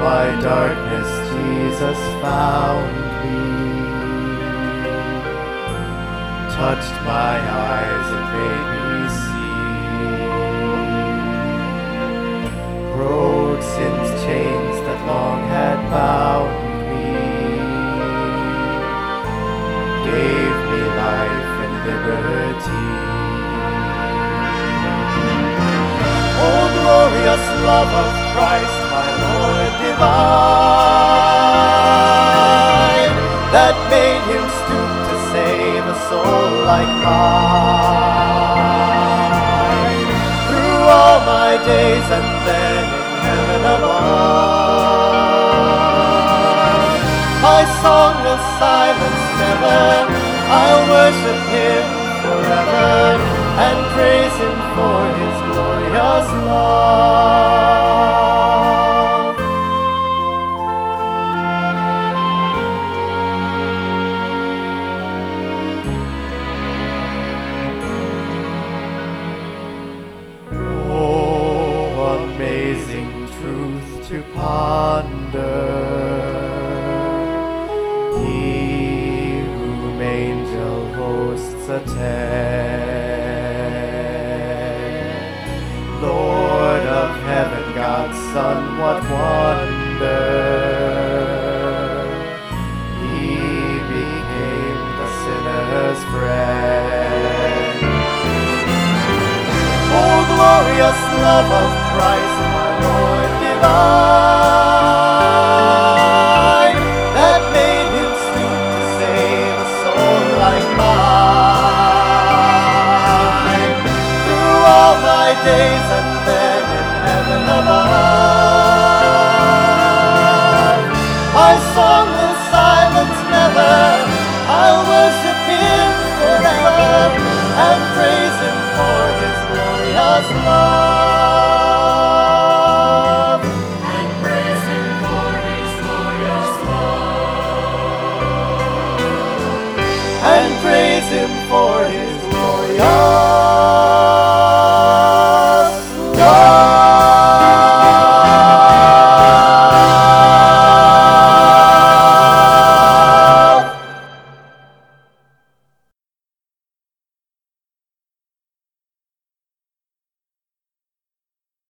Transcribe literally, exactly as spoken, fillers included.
my darkness, Jesus found me, touched my eyes and made me see, broke sin's chains that long had bound me, gave me life and liberty. Oh, glorious love of Christ, my Lord divine, that made him stoop to save a soul like mine. Through all my days and then in heaven above, my song will silence never, I'll worship him forever and praise him for his glorious love. Oh, amazing truth to ponder, he whom angel hosts attend, Lord of heaven, God's Son, what wonder, he became the sinner's friend. Oh, glorious love of Christ, my Lord divine,